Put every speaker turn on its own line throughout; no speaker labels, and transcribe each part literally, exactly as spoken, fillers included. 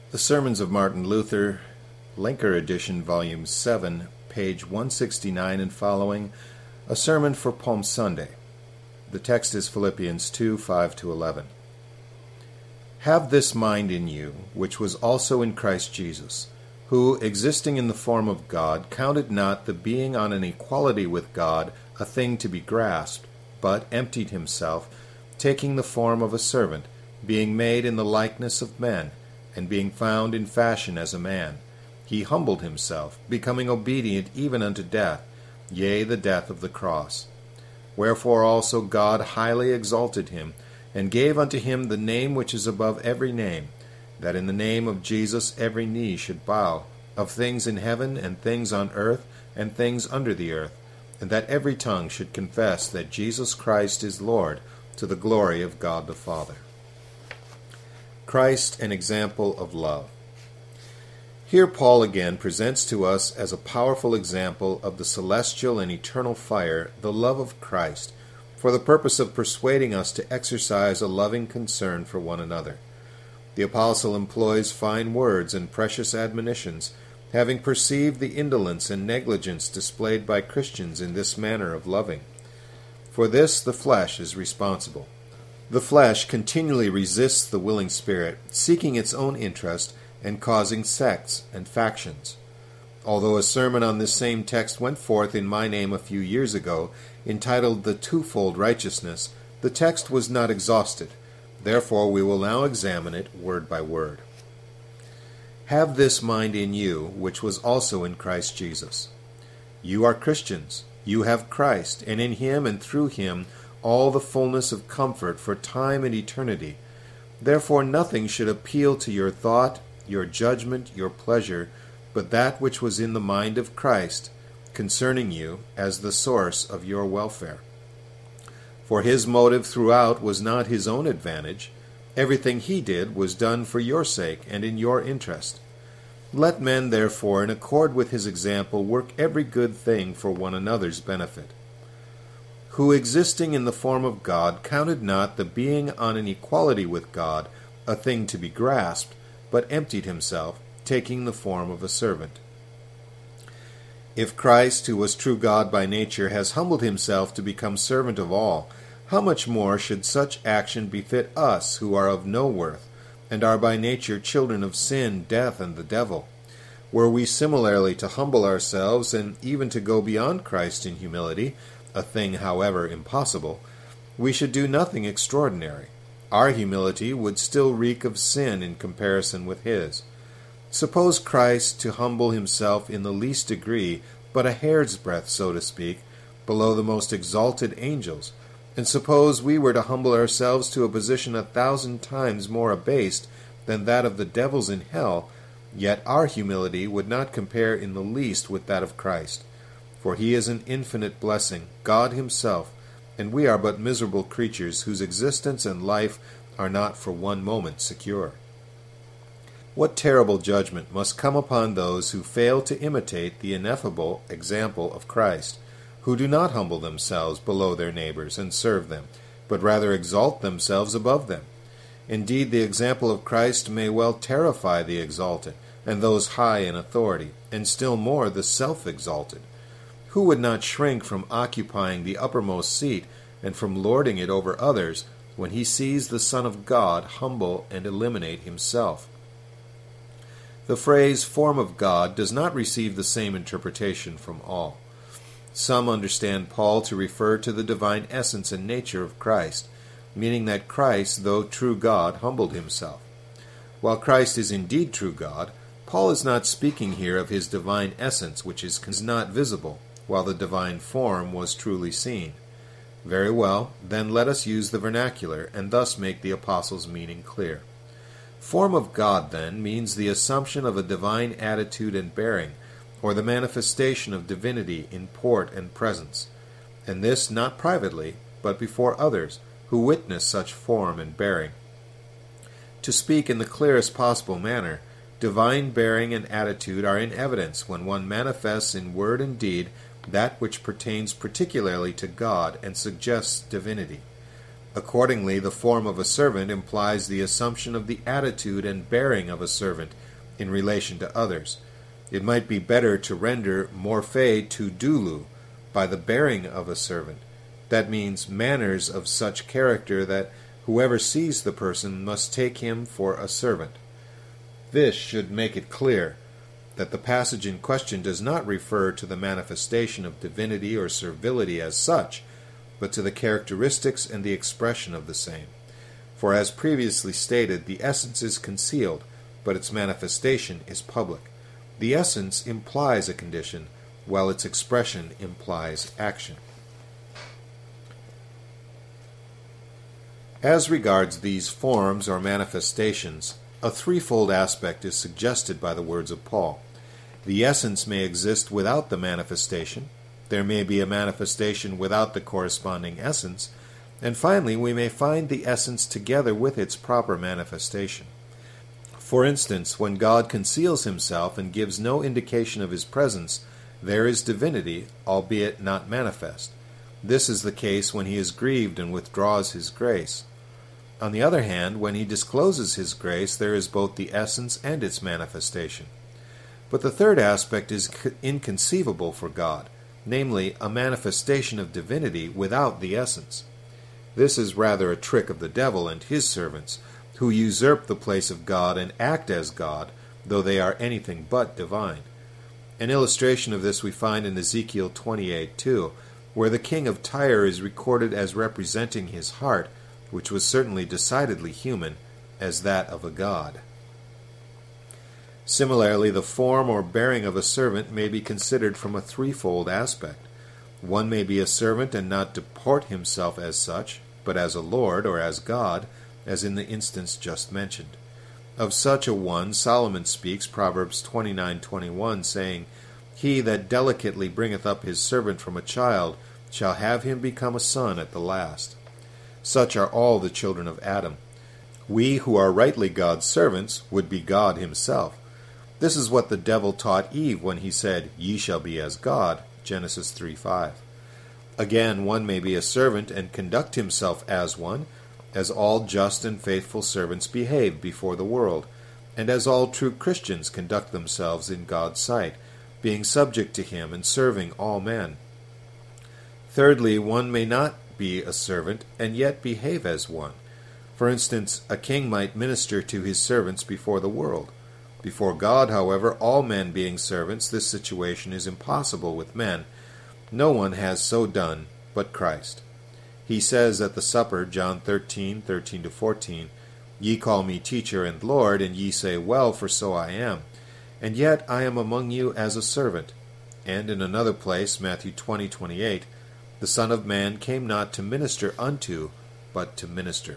The Sermons of Martin Luther, Lenker Edition, Volume seven, page one sixty-nine and following, a sermon for Palm Sunday. The text is Philippians two, five to eleven. Have this mind in you, which was also in Christ Jesus, who, existing in the form of God, counted not the being on an equality with God a thing to be grasped, but emptied himself, taking the form of a servant, being made in the likeness of men, and being found in fashion as a man, he humbled himself, becoming obedient even unto death, yea, the death of the cross. Wherefore also God highly exalted him, and gave unto him the name which is above every name, that in the name of Jesus every knee should bow, of things in heaven and things on earth and things under the earth, and that every tongue should confess that Jesus Christ is Lord, to the glory of God the Father. Christ, an example of love. Here Paul again presents to us as a powerful example of the celestial and eternal fire the love of Christ, for the purpose of persuading us to exercise a loving concern for one another. The apostle employs fine words and precious admonitions, having perceived the indolence and negligence displayed by Christians in this manner of loving. For this the flesh is responsible. The flesh continually resists the willing spirit, seeking its own interest and causing sects and factions. Although a sermon on this same text went forth in my name a few years ago, entitled The Twofold Righteousness, the text was not exhausted. Therefore we will now examine it word by word. Have this mind in you, which was also in Christ Jesus. You are Christians. You have Christ, and in him and through him all the fullness of comfort for time and eternity. Therefore nothing should appeal to your thought, your judgment, your pleasure, but that which was in the mind of Christ, concerning you, as the source of your welfare. For his motive throughout was not his own advantage. Everything he did was done for your sake and in your interest. Let men, therefore, in accord with his example, work every good thing for one another's benefit. Who, existing in the form of God, counted not the being on an equality with God a thing to be grasped, but emptied himself, taking the form of a servant. If Christ, who was true God by nature, has humbled himself to become servant of all, how much more should such action befit us, who are of no worth, and are by nature children of sin, death, and the devil? Were we similarly to humble ourselves, and even to go beyond Christ in humility, a thing, however, impossible, we should do nothing extraordinary. Our humility would still reek of sin in comparison with his. Suppose Christ to humble himself in the least degree, but a hair's breadth, so to speak, below the most exalted angels, and suppose we were to humble ourselves to a position a thousand times more abased than that of the devils in hell, yet our humility would not compare in the least with that of Christ. For he is an infinite blessing, God himself, and we are but miserable creatures whose existence and life are not for one moment secure. What terrible judgment must come upon those who fail to imitate the ineffable example of Christ, who do not humble themselves below their neighbors and serve them, but rather exalt themselves above them. Indeed, the example of Christ may well terrify the exalted, and those high in authority, and still more the self-exalted. Who would not shrink from occupying the uppermost seat and from lording it over others when he sees the Son of God humble and eliminate himself? The phrase form of God does not receive the same interpretation from all. Some understand Paul to refer to the divine essence and nature of Christ, meaning that Christ, though true God, humbled himself. While Christ is indeed true God, Paul is not speaking here of his divine essence, which is not visible, while the divine form was truly seen. Very well, then let us use the vernacular, and thus make the apostle's meaning clear. Form of God, then, means the assumption of a divine attitude and bearing, or the manifestation of divinity in port and presence, and this not privately, but before others, who witness such form and bearing. To speak in the clearest possible manner, divine bearing and attitude are in evidence when one manifests in word and deed that which pertains particularly to God and suggests divinity. Accordingly, the form of a servant implies the assumption of the attitude and bearing of a servant in relation to others. It might be better to render morphe tu doulou, by the bearing of a servant. That means manners of such character that whoever sees the person must take him for a servant. This should make it clear that the passage in question does not refer to the manifestation of divinity or servility as such, but to the characteristics and the expression of the same. For as previously stated, the essence is concealed, but its manifestation is public. The essence implies a condition, while its expression implies action. As regards these forms or manifestations, a threefold aspect is suggested by the words of Paul. The essence may exist without the manifestation, there may be a manifestation without the corresponding essence, and finally we may find the essence together with its proper manifestation. For instance, when God conceals himself and gives no indication of his presence, there is divinity, albeit not manifest. This is the case when he is grieved and withdraws his grace. On the other hand, when he discloses his grace, there is both the essence and its manifestation. But the third aspect is inconceivable for God, namely, a manifestation of divinity without the essence. This is rather a trick of the devil and his servants, who usurp the place of God and act as God, though they are anything but divine. An illustration of this we find in Ezekiel twenty-eight two, where the king of Tyre is recorded as representing his heart, which was certainly decidedly human, as that of a god. Similarly, the form or bearing of a servant may be considered from a threefold aspect. One may be a servant and not deport himself as such, but as a lord or as God, as in the instance just mentioned. Of such a one Solomon speaks, Proverbs twenty-nine twenty-one, saying, "He that delicately bringeth up his servant from a child shall have him become a son at the last." Such are all the children of Adam. We who are rightly God's servants would be God himself. This is what the devil taught Eve when he said, "Ye shall be as God," Genesis three five. Again, one may be a servant and conduct himself as one, as all just and faithful servants behave before the world, and as all true Christians conduct themselves in God's sight, being subject to him and serving all men. Thirdly, one may not be a servant and yet behave as one. For instance, a king might minister to his servants before the world. Before God, however, all men being servants, this situation is impossible with men. No one has so done but Christ. He says at the supper, John thirteen thirteen to fourteen, "Ye call me teacher and Lord, and ye say, Well, for so I am. And yet I am among you as a servant." And in another place, Matthew twenty twenty-eight, "The Son of Man came not to minister unto, but to minister."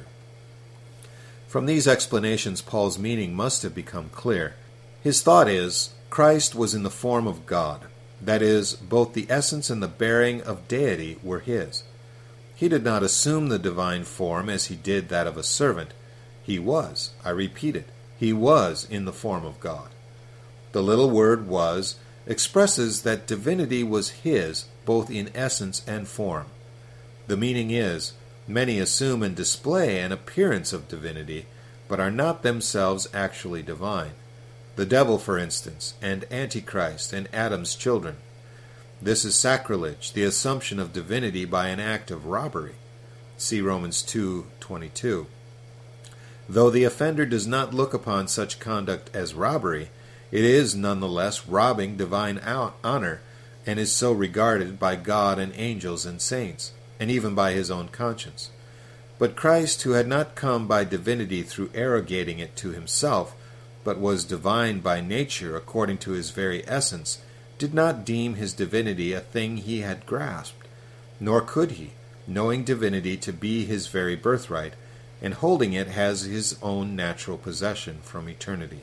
From these explanations, Paul's meaning must have become clear. His thought is, Christ was in the form of God. That is, both the essence and the bearing of deity were his. He did not assume the divine form as he did that of a servant. He was, I repeat it, he was in the form of God. The little word "was" expresses that divinity was his, both in essence and form. The meaning is, many assume and display an appearance of divinity, but are not themselves actually divine. The devil, for instance, and Antichrist, and Adam's children. This is sacrilege, the assumption of divinity by an act of robbery. See Romans two twenty-two. Though the offender does not look upon such conduct as robbery, it is nonetheless robbing divine honor, and is so regarded by God and angels and saints, and even by his own conscience. But Christ, who had not come by divinity through arrogating it to himself, but was divine by nature according to his very essence, did not deem his divinity a thing he had grasped, nor could he, knowing divinity to be his very birthright, and holding it as his own natural possession from eternity.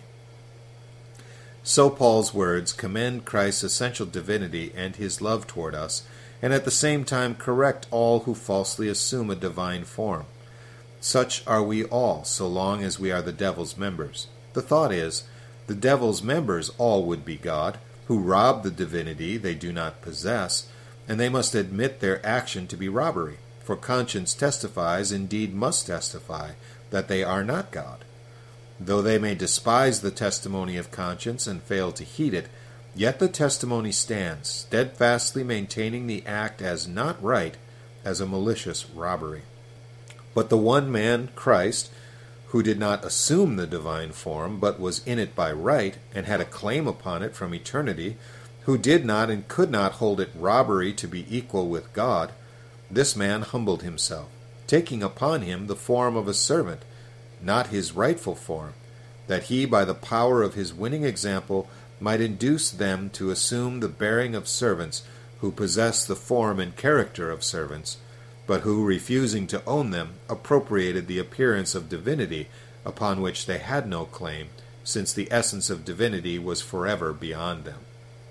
So Paul's words commend Christ's essential divinity and his love toward us, and at the same time correct all who falsely assume a divine form. Such are we all, so long as we are the devil's members. The thought is, the devil's members all would be God, who rob the divinity they do not possess, and they must admit their action to be robbery, for conscience testifies, indeed must testify, that they are not God. Though they may despise the testimony of conscience and fail to heed it, yet the testimony stands, steadfastly maintaining the act as not right, as a malicious robbery. But the one man, Christ, who did not assume the divine form, but was in it by right, and had a claim upon it from eternity, who did not and could not hold it robbery to be equal with God, this man humbled himself, taking upon him the form of a servant, not his rightful form, that he, by the power of his winning example, might induce them to assume the bearing of servants who possess the form and character of servants, but who, refusing to own them, appropriated the appearance of divinity upon which they had no claim, since the essence of divinity was forever beyond them.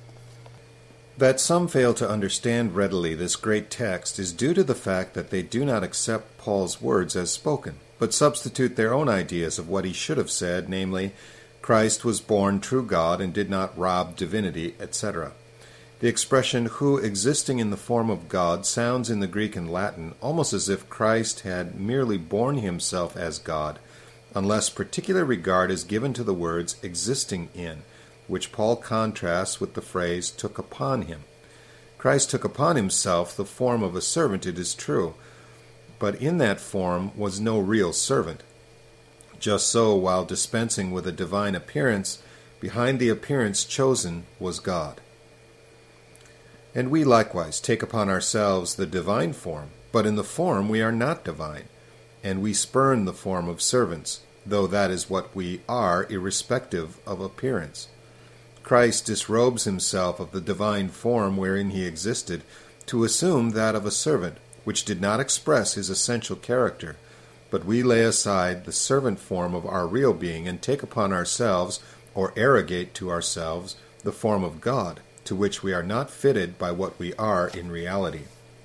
That some fail to understand readily this great text is due to the fact that they do not accept Paul's words as spoken, but substitute their own ideas of what he should have said, namely, Christ was born true God and did not rob divinity, et cetera. The expression, who existing in the form of God, sounds in the Greek and Latin almost as if Christ had merely borne himself as God, unless particular regard is given to the words existing in, which Paul contrasts with the phrase took upon him. Christ took upon himself the form of a servant, it is true, but in that form was no real servant. Just so, while dispensing with a divine appearance, behind the appearance chosen was God. And we likewise take upon ourselves the divine form, but in the form we are not divine, and we spurn the form of servants, though that is what we are irrespective of appearance. Christ disrobes himself of the divine form wherein he existed to assume that of a servant, which did not express his essential character, but we lay aside the servant form of our real being and take upon ourselves, or arrogate to ourselves, the form of God, to which we are not fitted by what we are in reality.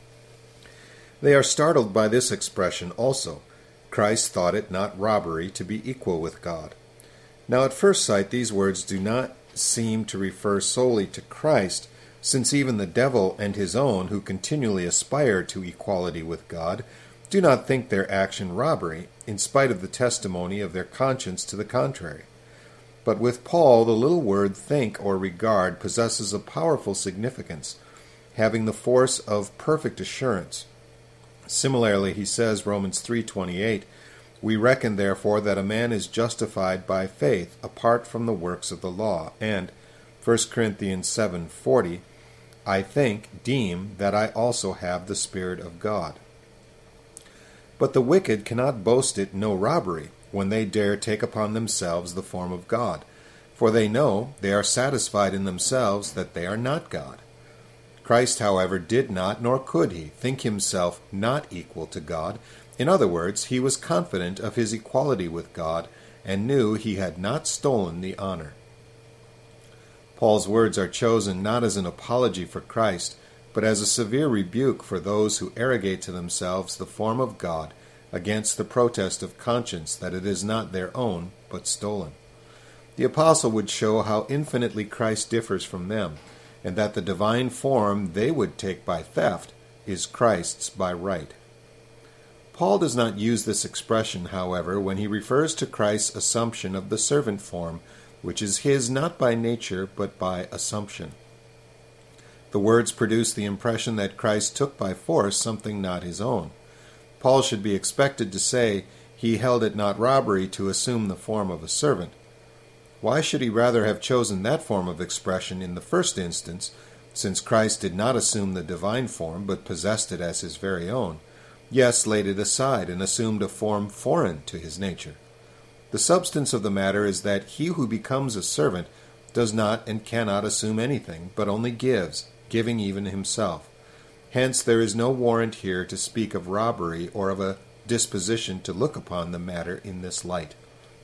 They are startled by this expression also. Christ thought it not robbery to be equal with God. Now at first sight these words do not seem to refer solely to Christ, since even the devil and his own, who continually aspire to equality with God, do not think their action robbery, in spite of the testimony of their conscience to the contrary. But with Paul, the little word think or regard possesses a powerful significance, having the force of perfect assurance. Similarly, he says, Romans three twenty-eight, we reckon therefore that a man is justified by faith apart from the works of the law, and First Corinthians seven forty, I think, deem that I also have the Spirit of God. But the wicked cannot boast it no robbery, when they dare take upon themselves the form of God, for they know they are satisfied in themselves that they are not God. Christ, however, did not, nor could he, think himself not equal to God. In other words, he was confident of his equality with God, and knew he had not stolen the honor. Paul's words are chosen not as an apology for Christ, but as a severe rebuke for those who arrogate to themselves the form of God, against the protest of conscience that it is not their own, but stolen. The apostle would show how infinitely Christ differs from them, and that the divine form they would take by theft is Christ's by right. Paul does not use this expression, however, when he refers to Christ's assumption of the servant form, which is his not by nature, but by assumption. The words produce the impression that Christ took by force something not his own. Paul should be expected to say, he held it not robbery to assume the form of a servant. Why should he rather have chosen that form of expression in the first instance, since Christ did not assume the divine form, but possessed it as his very own? Yes, laid it aside and assumed a form foreign to his nature. The substance of the matter is that he who becomes a servant does not and cannot assume anything, but only gives, giving even himself. Hence there is no warrant here to speak of robbery or of a disposition to look upon the matter in this light.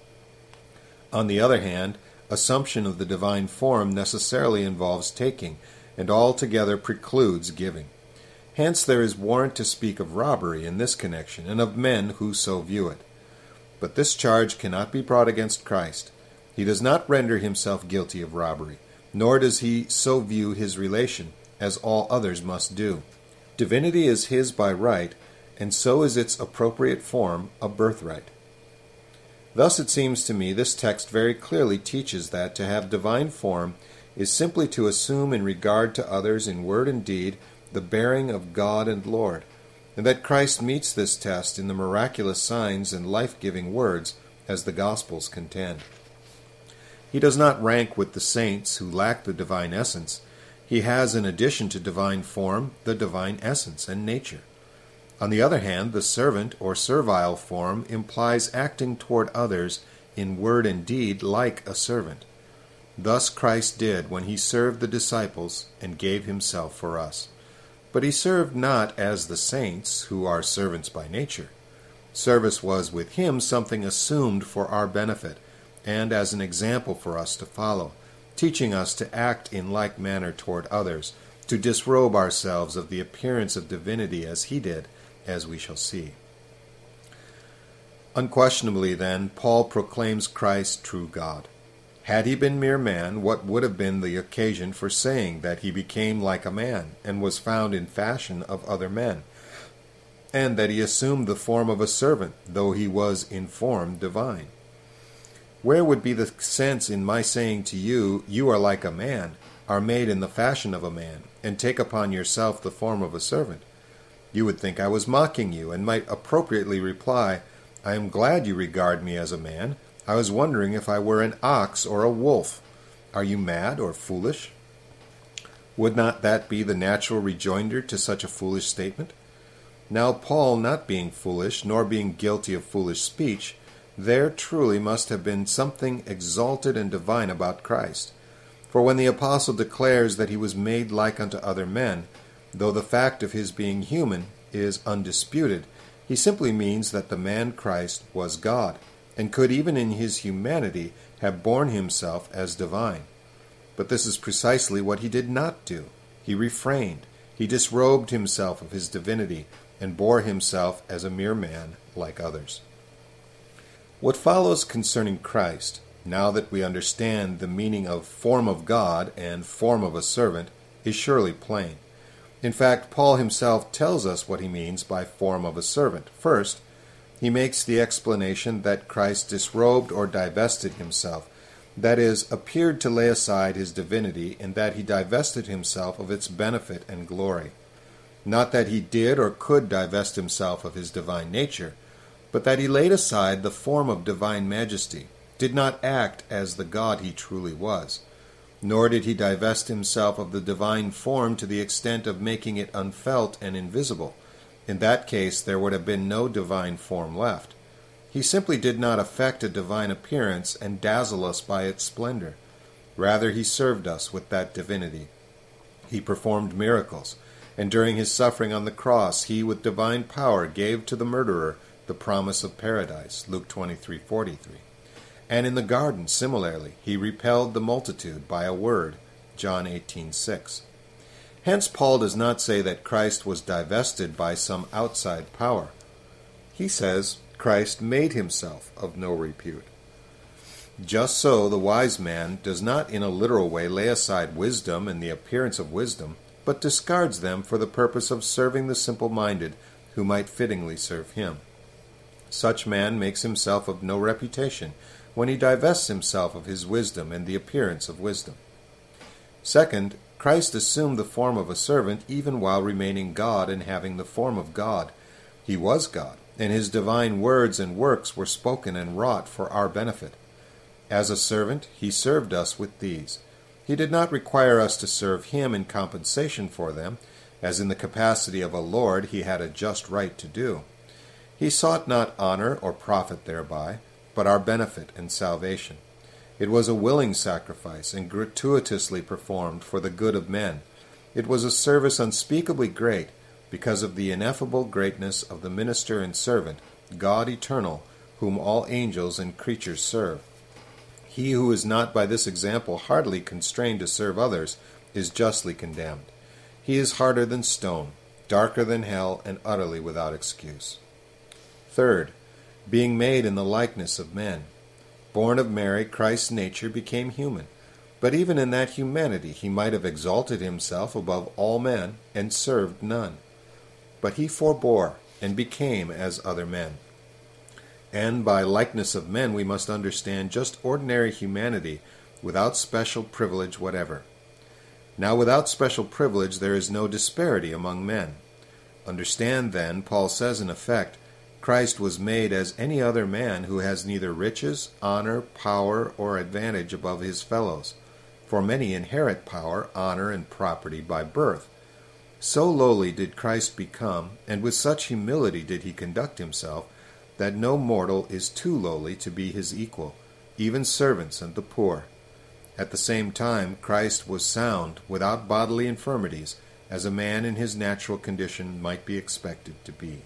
On the other hand, assumption of the divine form necessarily involves taking, and altogether precludes giving. Hence there is warrant to speak of robbery in this connection, and of men who so view it. But this charge cannot be brought against Christ. He does not render himself guilty of robbery, nor does he so view his relation, as all others must do. Divinity is his by right, and so is its appropriate form a birthright. Thus it seems to me this text very clearly teaches that to have divine form is simply to assume in regard to others in word and deed the bearing of God and Lord, and that Christ meets this test in the miraculous signs and life-giving words as the Gospels contend. He does not rank with the saints who lack the divine essence. He has, in addition to divine form, the divine essence and nature. On the other hand, the servant or servile form implies acting toward others in word and deed like a servant. Thus Christ did when he served the disciples and gave himself for us. But he served not as the saints, who are servants by nature. Service was with him something assumed for our benefit, and as an example for us to follow, teaching us to act in like manner toward others, to disrobe ourselves of the appearance of divinity as he did, as we shall see. Unquestionably, then, Paul proclaims Christ true God. Had he been mere man, what would have been the occasion for saying that he became like a man, and was found in fashion of other men, and that he assumed the form of a servant, though he was in form divine? Where would be the sense in my saying to you, you are like a man, are made in the fashion of a man, and take upon yourself the form of a servant? You would think I was mocking you, and might appropriately reply, I am glad you regard me as a man. I was wondering if I were an ox or a wolf. Are you mad or foolish? Would not that be the natural rejoinder to such a foolish statement? Now Paul, not being foolish, nor being guilty of foolish speech, there truly must have been something exalted and divine about Christ. For when the apostle declares that he was made like unto other men, though the fact of his being human is undisputed, he simply means that the man Christ was God, and could even in his humanity have borne himself as divine. But this is precisely what he did not do. He refrained. He disrobed himself of his divinity, and bore himself as a mere man like others. What follows concerning Christ, now that we understand the meaning of form of God and form of a servant, is surely plain. In fact, Paul himself tells us what he means by form of a servant. First, he makes the explanation that Christ disrobed or divested himself, that is, appeared to lay aside his divinity, and that he divested himself of its benefit and glory. Not that he did or could divest himself of his divine nature, but that he laid aside the form of divine majesty, did not act as the God he truly was. Nor did he divest himself of the divine form to the extent of making it unfelt and invisible. In that case, there would have been no divine form left. He simply did not affect a divine appearance and dazzle us by its splendor. Rather, he served us with that divinity. He performed miracles, and during his suffering on the cross, he with divine power gave to the murderer the promise of paradise, Luke twenty-three forty-three. And in the garden, similarly, he repelled the multitude by a word, John eighteen six. Hence Paul does not say that Christ was divested by some outside power. He says Christ made himself of no repute. Just so the wise man does not in a literal way lay aside wisdom and the appearance of wisdom, but discards them for the purpose of serving the simple-minded who might fittingly serve him. Such man makes himself of no reputation when he divests himself of his wisdom and the appearance of wisdom. Second, Christ assumed the form of a servant even while remaining God and having the form of God. He was God, and his divine words and works were spoken and wrought for our benefit. As a servant, he served us with these. He did not require us to serve him in compensation for them, as in the capacity of a lord he had a just right to do. He sought not honor or profit thereby, but our benefit and salvation. It was a willing sacrifice and gratuitously performed for the good of men. It was a service unspeakably great because of the ineffable greatness of the minister and servant, God eternal, whom all angels and creatures serve. He who is not by this example hardly constrained to serve others is justly condemned. He is harder than stone, darker than hell, and utterly without excuse. Third, being made in the likeness of men. Born of Mary, Christ's nature became human. But even in that humanity he might have exalted himself above all men and served none. But he forbore, and became as other men. And by likeness of men we must understand just ordinary humanity without special privilege whatever. Now without special privilege there is no disparity among men. Understand then, Paul says in effect, Christ was made as any other man who has neither riches, honor, power, or advantage above his fellows. For many inherit power, honor, and property by birth. So lowly did Christ become, and with such humility did he conduct himself, that no mortal is too lowly to be his equal, even servants and the poor. At the same time, Christ was sound, without bodily infirmities, as a man in his natural condition might be expected to be.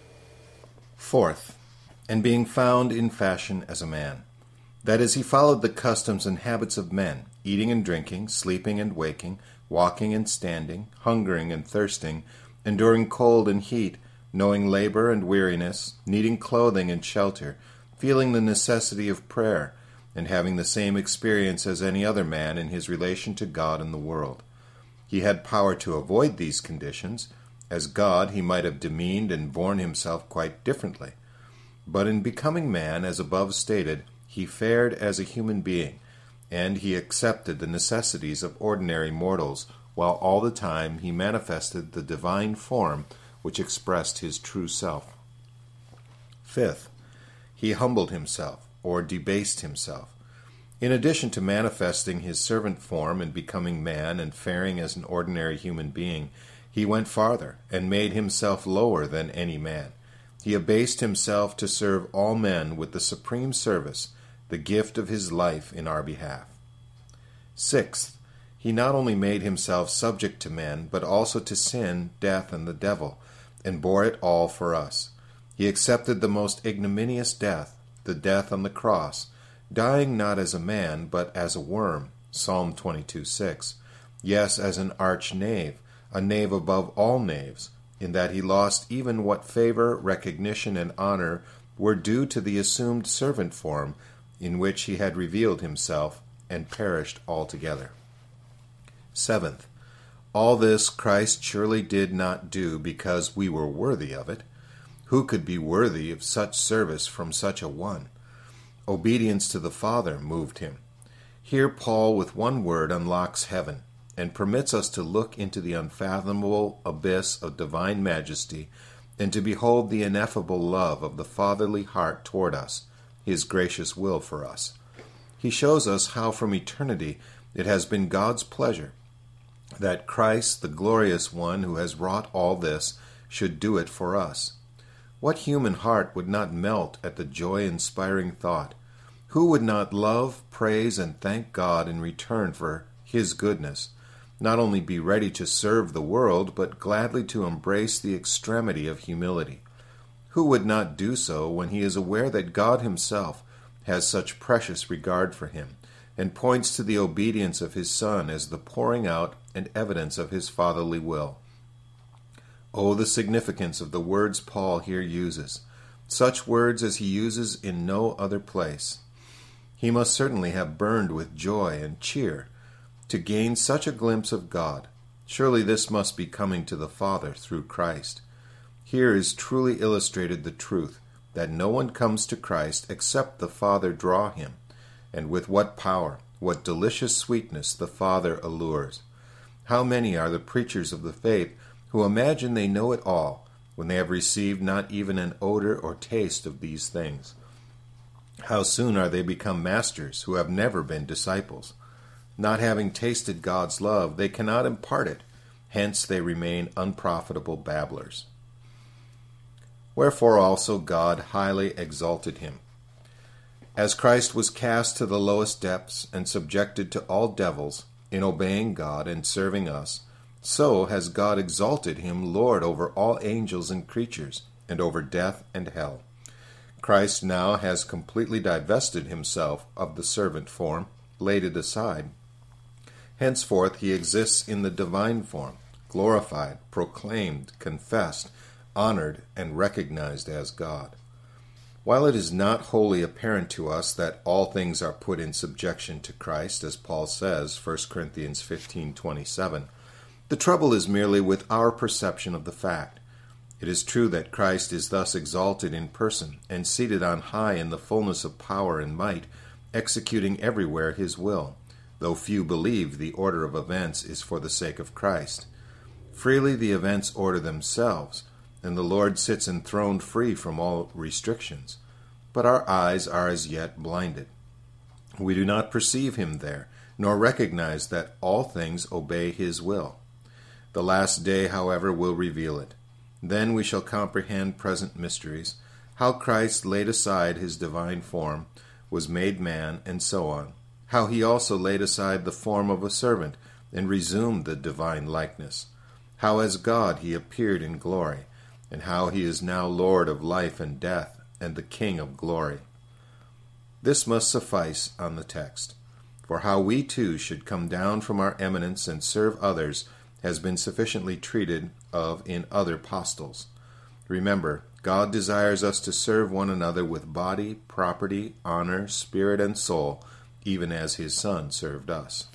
Fourth, and being found in fashion as a man. That is, he followed the customs and habits of men, eating and drinking, sleeping and waking, walking and standing, hungering and thirsting, enduring cold and heat, knowing labor and weariness, needing clothing and shelter, feeling the necessity of prayer, and having the same experience as any other man in his relation to God and the world. He had power to avoid these conditions. As God, he might have demeaned and borne himself quite differently. But in becoming man, as above stated, he fared as a human being, and he accepted the necessities of ordinary mortals, while all the time he manifested the divine form which expressed his true self. Fifth, he humbled himself, or debased himself. In addition to manifesting his servant form and becoming man and faring as an ordinary human being, he went farther and made himself lower than any man. He abased himself to serve all men with the supreme service, the gift of his life in our behalf. Sixth, he not only made himself subject to men, but also to sin, death, and the devil, and bore it all for us. He accepted the most ignominious death, the death on the cross, dying not as a man, but as a worm, Psalm twenty-two six, yes, as an arch-knave, a knave above all knaves, in that he lost even what favor, recognition, and honor were due to the assumed servant form in which he had revealed himself, and perished altogether. Seventh, all this Christ surely did not do because we were worthy of it. Who could be worthy of such service from such a one? Obedience to the Father moved him. Here Paul with one word unlocks heaven, and permits us to look into the unfathomable abyss of divine majesty, and to behold the ineffable love of the fatherly heart toward us, his gracious will for us. He shows us how from eternity it has been God's pleasure that Christ, the glorious one who has wrought all this, should do it for us. What human heart would not melt at the joy-inspiring thought? Who would not love, praise, and thank God in return for his goodness, not only be ready to serve the world, but gladly to embrace the extremity of humility? Who would not do so when he is aware that God himself has such precious regard for him, and points to the obedience of his Son as the pouring out and evidence of his fatherly will? Oh, the significance of the words Paul here uses, such words as he uses in no other place. He must certainly have burned with joy and cheer to gain such a glimpse of God. Surely this must be coming to the Father through Christ. Here is truly illustrated the truth that no one comes to Christ except the Father draw him, and with what power, what delicious sweetness the Father allures. How many are the preachers of the faith who imagine they know it all, when they have received not even an odor or taste of these things? How soon are they become masters who have never been disciples? Not having tasted God's love, they cannot impart it, hence they remain unprofitable babblers. Wherefore also God highly exalted him. As Christ was cast to the lowest depths and subjected to all devils, in obeying God and serving us, so has God exalted him Lord over all angels and creatures, and over death and hell. Christ now has completely divested himself of the servant form, laid it aside. Henceforth he exists in the divine form, glorified, proclaimed, confessed, honored, and recognized as God. While it is not wholly apparent to us that all things are put in subjection to Christ, as Paul says, First Corinthians fifteen twenty-seven, the trouble is merely with our perception of the fact. It is true that Christ is thus exalted in person and seated on high in the fullness of power and might, executing everywhere his will, though few believe the order of events is for the sake of Christ. Freely the events order themselves, and the Lord sits enthroned free from all restrictions. But our eyes are as yet blinded. We do not perceive him there, nor recognize that all things obey his will. The last day, however, will reveal it. Then we shall comprehend present mysteries, how Christ laid aside his divine form, was made man, and so on, how he also laid aside the form of a servant, and resumed the divine likeness, how as God he appeared in glory, and how he is now Lord of life and death, and the King of glory. This must suffice on the text, for how we too should come down from our eminence and serve others has been sufficiently treated of in other apostles. Remember, God desires us to serve one another with body, property, honor, spirit, and soul, even as his Son served us.